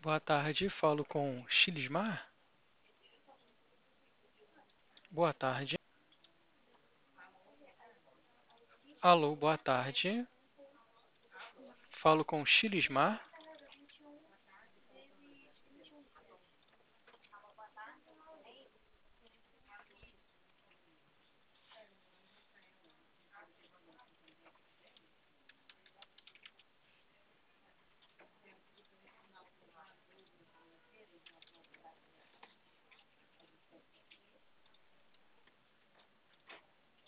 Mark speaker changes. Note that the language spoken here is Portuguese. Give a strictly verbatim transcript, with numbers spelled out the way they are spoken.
Speaker 1: Boa tarde, falo com Chilismar. Boa tarde. Alô, boa tarde. Falo com Chilismar.